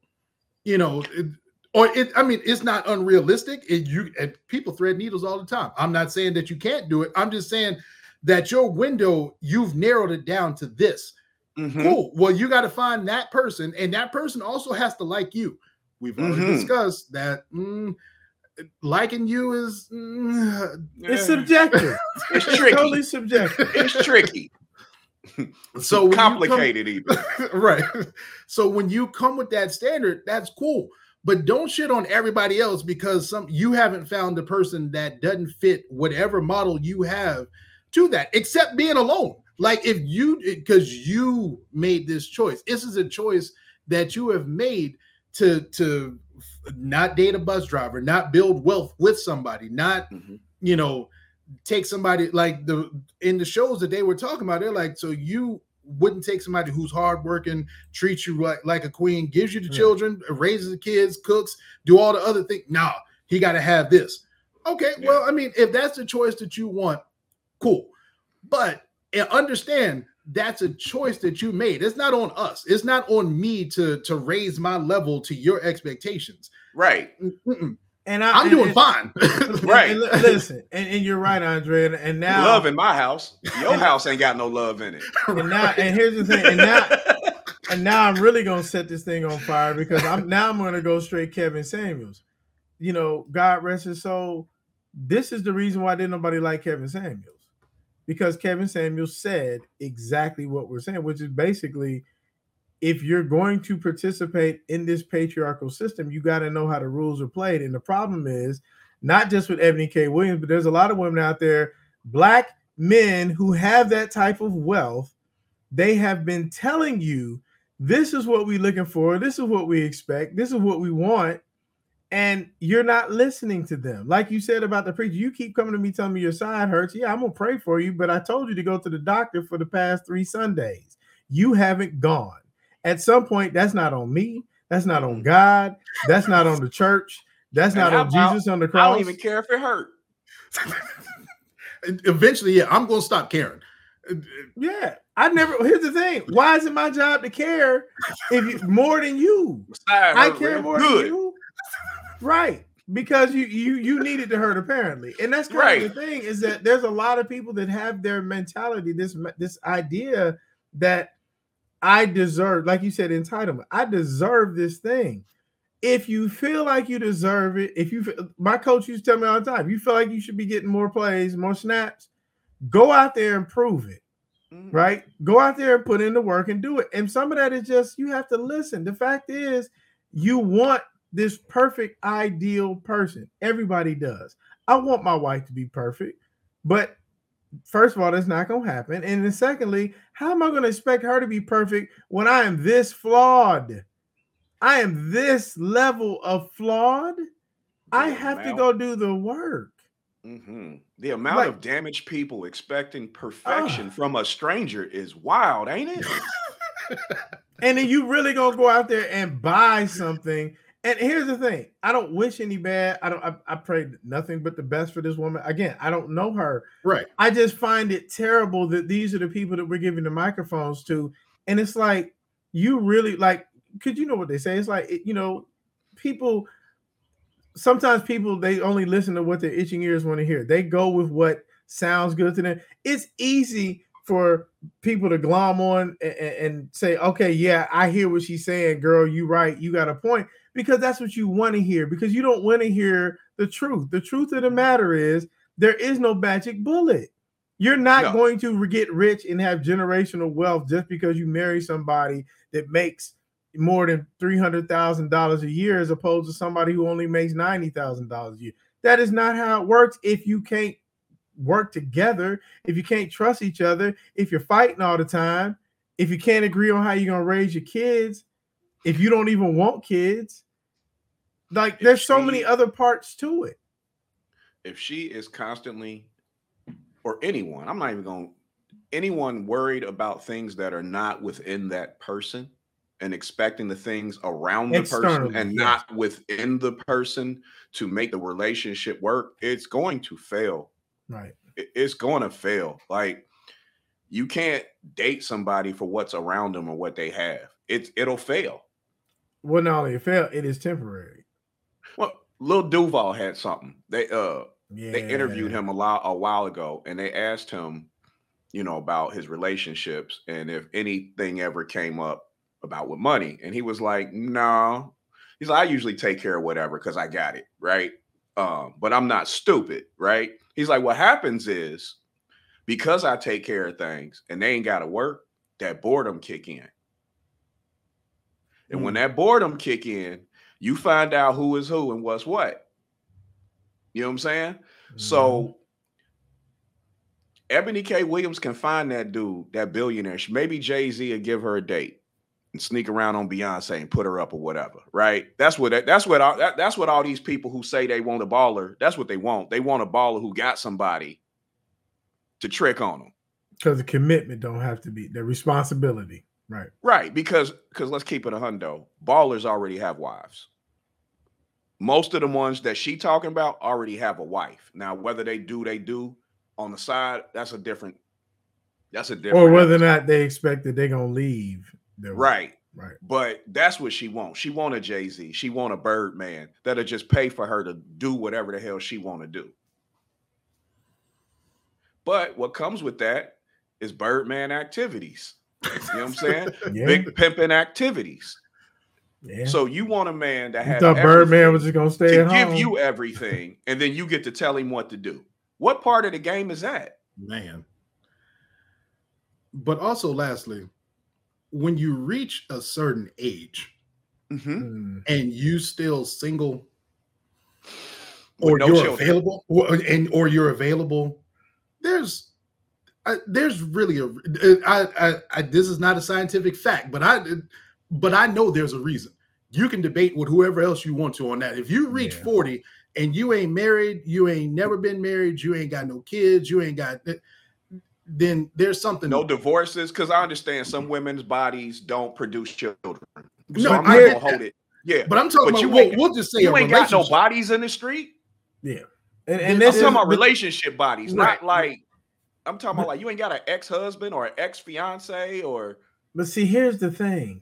It's not unrealistic. People thread needles all the time. I'm not saying that you can't do it. I'm just saying that your window, you've narrowed it down to this. Cool. Well, you got to find that person, and that person also has to like you. We've already discussed that liking you is it's subjective. It's tricky. Totally subjective. It's tricky. So complicated, even. Right. So when you come with that standard, that's cool. But don't shit on everybody else because you haven't found the person that doesn't fit whatever model you have to that except being alone. Like because you made this choice. This is a choice that you have made to not date a bus driver, not build wealth with somebody, not take somebody like in the shows that they were talking about. They're like, so you wouldn't take somebody who's hardworking, treats you like a queen, gives you the children, raises the kids, cooks, do all the other things. Nah, he got to have this. Okay, well, I mean, if that's the choice that you want, cool. But understand that's a choice that you made. It's not on us. It's not on me to raise my level to your expectations. Right. And I'm doing fine. Right. And listen, and you're right, Andre. And now love in my house. Your house ain't got no love in it. And here's the thing. And now I'm really gonna set this thing on fire because I'm gonna go straight Kevin Samuels. God rest his soul. This is the reason why didn't nobody like Kevin Samuels. Because Kevin Samuels said exactly what we're saying, which is basically, if you're going to participate in this patriarchal system, you got to know how the rules are played. And the problem is not just with Ebony K. Williams, but there's a lot of women out there, Black men who have that type of wealth. They have been telling you, this is what we're looking for. This is what we expect. This is what we want. And you're not listening to them. Like you said about the preacher, you keep coming to me telling me your side hurts. Yeah, I'm going to pray for you, but I told you to go to the doctor for the past 3 Sundays. You haven't gone. At some point, that's not on me. That's not on God. That's not on the church. That's not on Jesus on the cross. I don't even care if it hurt. Eventually, yeah, I'm going to stop caring. Yeah, here's the thing. Why is it my job to care more than you? I care more than you. Right, because you needed to hurt apparently, and that's kind of the thing is that there's a lot of people that have their mentality, this idea that I deserve, like you said, entitlement. I deserve this thing. If you feel like you deserve it, my coach used to tell me all the time, you feel like you should be getting more plays, more snaps, go out there and prove it. Right, go out there and put in the work and do it. And some of that is just you have to listen. The fact is, you want this perfect, ideal person. Everybody does. I want my wife to be perfect, but first of all, that's not going to happen. And then secondly, how am I going to expect her to be perfect when I am this flawed? I am this level of flawed. I have to go do the work. The amount of damaged people expecting perfection from a stranger is wild, ain't it? And then you really going to go out there and buy something. And here's the thing. I don't wish any bad. I pray nothing but the best for this woman. Again, I don't know her. Right. I just find it terrible that these are the people that we're giving the microphones to. And it's like, you really like, could you know what they say? It's like, sometimes people, they only listen to what their itching ears want to hear. They go with what sounds good to them. It's easy for people to glom on and say, okay, yeah, I hear what she's saying, girl, you right, you got a point. Because that's what you want to hear, because you don't want to hear the truth. The truth of the matter is there is no magic bullet. You're not going to get rich and have generational wealth just because you marry somebody that makes more than $300,000 a year as opposed to somebody who only makes $90,000 a year. That is not how it works if you can't work together, if you can't trust each other, if you're fighting all the time, if you can't agree on how you're going to raise your kids, if you don't even want kids. Like, there's so many other parts to it. If she is constantly, or anyone, I'm not even going, anyone worried about things that are not within that person and expecting the things around the person and not within the person to make the relationship work, it's going to fail. Right. It's going to fail. Like, you can't date somebody for what's around them or what they have. It'll fail. Well, not only it fail, it is temporary. Well, Lil Duval had something. They interviewed him a while ago, and they asked him, about his relationships and if anything ever came up about with money. And he was like, no. He's like, I usually take care of whatever because I got it, right? But I'm not stupid, right? He's like, what happens is because I take care of things and they ain't got to work, that boredom kick in. And when that boredom kick in, you find out who is who and what's what. You know what I'm saying? So Ebony K. Williams can find that dude, that billionaire. Maybe Jay-Z will give her a date and sneak around on Beyonce and put her up or whatever, right? That's what all these people who say they want a baller, that's what they want. They want a baller who got somebody to trick on them. Because the commitment don't have to be the responsibility, right? Right, because let's keep it a hundo. Ballers already have wives. Most of the ones that she talking about already have a wife. Now, whether they do on the side, that's a different. Or whether or not they expect that they're gonna leave. Right. But that's what she wants. She want a Jay-Z. She want a Birdman that'll just pay for her to do whatever the hell she want to do. But what comes with that is Birdman activities. You know what I'm saying? Yeah. Big pimping activities. Yeah. So you want a man that has Birdman was just gonna stay at home, give you everything, and then you get to tell him what to do. What part of the game is that, man? But also, lastly, when you reach a certain age and you still single, or you're available, or you're available, there's really this is not a scientific fact, but I know there's a reason. You can debate with whoever else you want to on that. If you reach 40 and you ain't married, you ain't never been married, you ain't got no kids, you ain't got, then there's something. No divorces, because I understand some women's bodies don't produce children. No, so I'm not gonna hold it. Yeah, but I'm talking about we'll just say you ain't got no bodies in the street. Yeah, and I'm talking about relationship bodies, not like I'm talking about like you ain't got an ex-husband or an ex-fiance or. But see, here's the thing.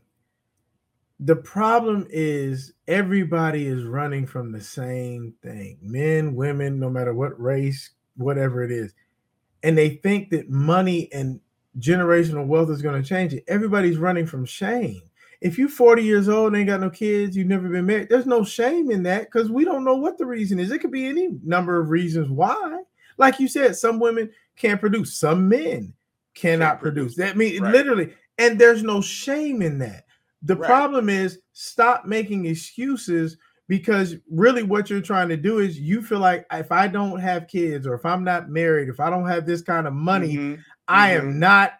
The problem is everybody is running from the same thing. Men, women, no matter what race, whatever it is. And they think that money and generational wealth is going to change it. Everybody's running from shame. If you're 40 years old and ain't got no kids, you've never been married, there's no shame in that because we don't know what the reason is. It could be any number of reasons why. Like you said, some women can't produce. Some men cannot produce. That means literally, and there's no shame in that. The problem is stop making excuses, because really what you're trying to do is you feel like if I don't have kids or if I'm not married, if I don't have this kind of money, I'm not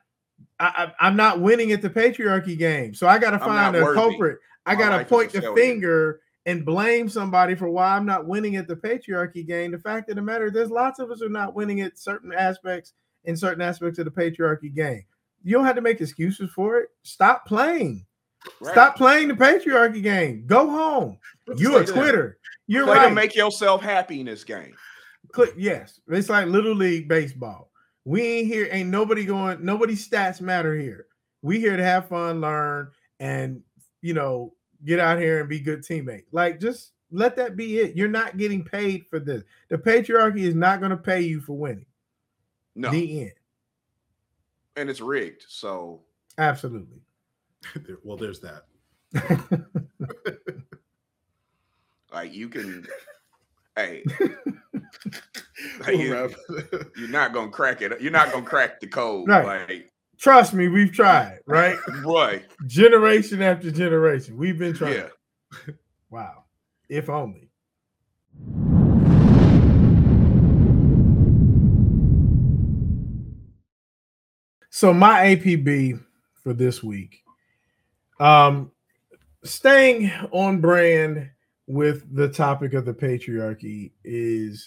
winning at the patriarchy game. So I got to find a culprit. I got to point the finger and blame somebody for why I'm not winning at the patriarchy game. The fact of the matter, there's lots of us who are not winning at certain aspects of the patriarchy game. You don't have to make excuses for it. Stop playing. Stop playing the patriarchy game. Go home. You're a quitter. You're right. To make yourself happy in this game. Yes. It's like Little League baseball. We ain't here. Ain't nobody going. Nobody's stats matter here. We here to have fun, learn, and get out here and be good teammates. Like, just let that be it. You're not getting paid for this. The patriarchy is not going to pay you for winning. No. The end. And it's rigged. So absolutely. Well, there's that. Like you can, you're not gonna crack it. You're not gonna crack the code. Right. Like, trust me, we've tried. Right. Right. Generation after generation, we've been trying. Yeah. Wow. If only. So my APB for this week. Staying on brand with the topic of the patriarchy is,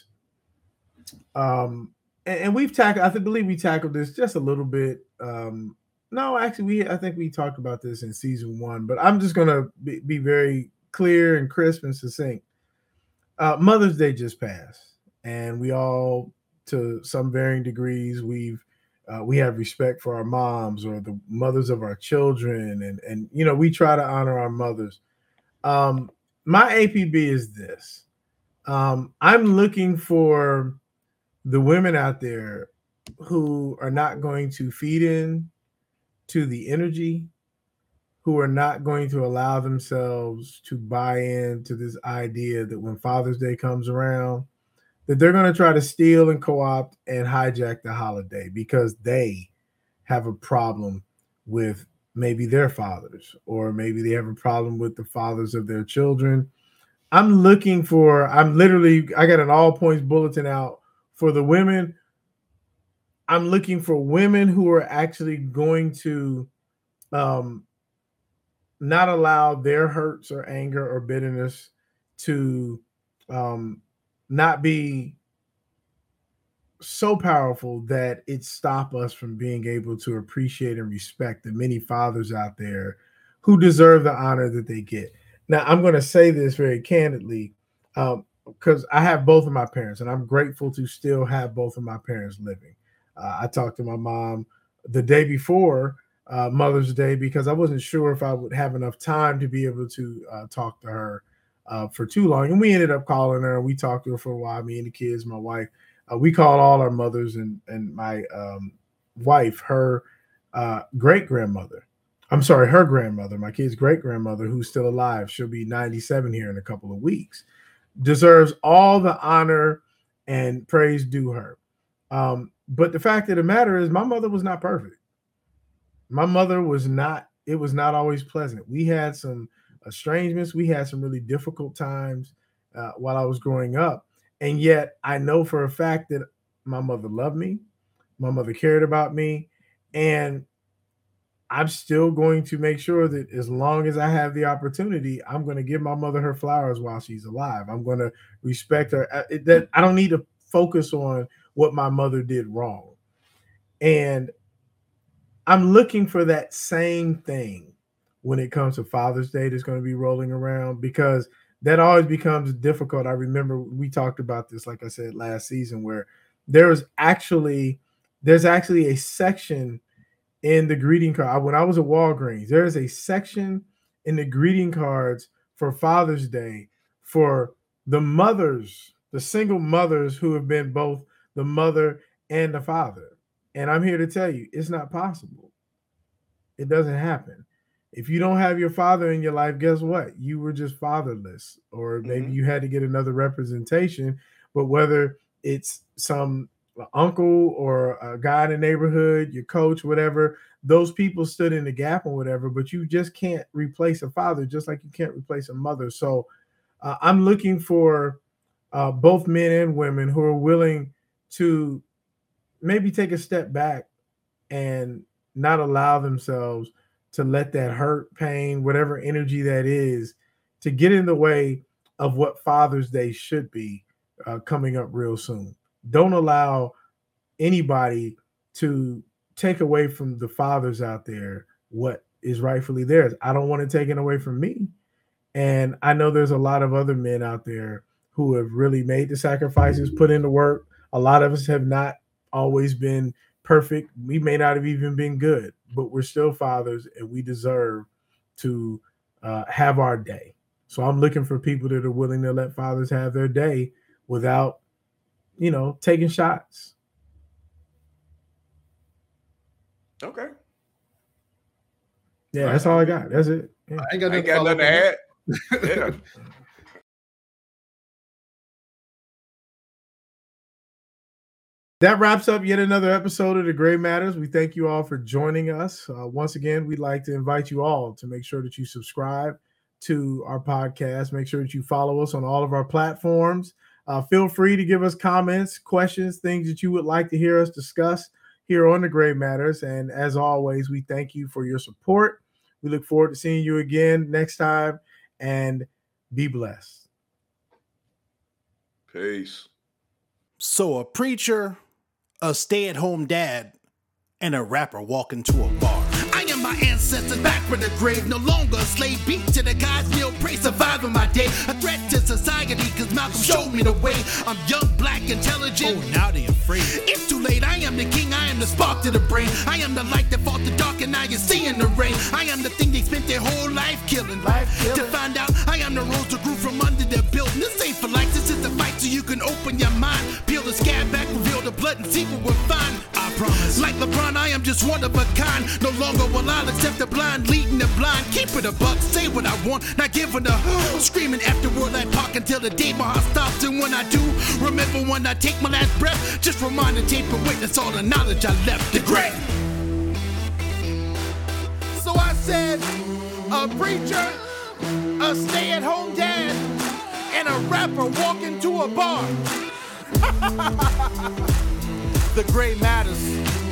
and we've tackled, I believe we tackled this just a little bit. No, actually, I think we talked about this in season 1, but I'm just going to be very clear and crisp and succinct. Mother's Day just passed, and we all, to some varying degrees, we have respect for our moms or the mothers of our children. And we try to honor our mothers. My APB is this. I'm looking for the women out there who are not going to feed in to the energy, who are not going to allow themselves to buy into this idea that when Father's Day comes around, that they're going to try to steal and co-opt and hijack the holiday because they have a problem with maybe their fathers, or maybe they have a problem with the fathers of their children. I got an all points bulletin out for the women I'm looking for women who are actually going to not allow their hurts or anger or bitterness to not be so powerful that it stop us from being able to appreciate and respect the many fathers out there who deserve the honor that they get. Now, I'm going to say this very candidly because I have both of my parents, and I'm grateful to still have both of my parents living. I talked to my mom the day before Mother's Day because I wasn't sure if I would have enough time to be able to talk to her for too long. And we ended up calling her, and we talked to her for a while, me and the kids, my wife. We called all our mothers, and my wife, her great-grandmother. I'm sorry, her grandmother, my kid's great-grandmother, who's still alive. She'll be 97 here in a couple of weeks. Deserves all the honor and praise due her. But the fact of the matter is my mother was not perfect. My mother was not, it was not always pleasant. We had some estrangements. We had some really difficult times while I was growing up. And yet I know for a fact that my mother loved me. My mother cared about me. And I'm still going to make sure that as long as I have the opportunity, I'm going to give my mother her flowers while she's alive. I'm going to respect her. That I don't need to focus on what my mother did wrong. And I'm looking for that same thing when it comes to Father's Day that's going to be rolling around, because that always becomes difficult. I remember we talked about this, like I said, last season, where there's actually a section in the greeting card. When I was at Walgreens, there is a section in the greeting cards for Father's Day for the mothers, the single mothers who have been both the mother and the father. And I'm here to tell you, it's not possible. It doesn't happen. If you don't have your father in your life, guess what? You were just fatherless, or maybe you had to get another representation. But whether it's some uncle or a guy in the neighborhood, your coach, whatever, those people stood in the gap or whatever, but you just can't replace a father, just like you can't replace a mother. So I'm looking for both men and women who are willing to maybe take a step back and not allow themselves to let that hurt, pain, whatever energy that is, to get in the way of what Father's Day should be coming up real soon. Don't allow anybody to take away from the fathers out there what is rightfully theirs. I don't want it taken away from me. And I know there's a lot of other men out there who have really made the sacrifices, put in the work. A lot of us have not always been perfect. We may not have even been good, but we're still fathers, and we deserve to have our day. So I'm looking for people that are willing to let fathers have their day without, taking shots. Okay. Yeah, that's all I got. That's it. Yeah. I ain't got nothing to add. Yeah. That wraps up yet another episode of The Gray Matters. We thank you all for joining us. Once again, we'd like to invite you all to make sure that you subscribe to our podcast. Make sure that you follow us on all of our platforms. Feel free to give us comments, questions, things that you would like to hear us discuss here on The Gray Matters. And as always, we thank you for your support. We look forward to seeing you again next time, and be blessed. Peace. So a preacher, a stay-at-home dad, and a rapper walk into a bar. I am my ancestors back from the grave, no longer a slave, beat to the God's meal, pray, surviving my day. A threat to society, cause Malcolm showed me the way. I'm young, black, intelligent. Oh, now they afraid. It's too late, I am the king, I am the spark to the brain. I am the light that fought the dark, and now you're seeing the rain. I am the thing they spent their whole life killing. To find out, I am the rose that grew from under their building. This ain't for likes, this is a fight so you can open your mind. Peel the scab back, reveal the blood, and see what we'll find. I promise. Like LeBron, I am just one of a kind. No longer will I accept the blind, leading the blind. Keep it a buck, say what I want, not giving a screaming afterward like Park until the day my heart stops. And when I do, remember when I take my last breath, just remind the tape and witness all the knowledge I left. The great. So I said, a preacher, a stay-at-home dad, and a rapper walk into a bar. The gray matters.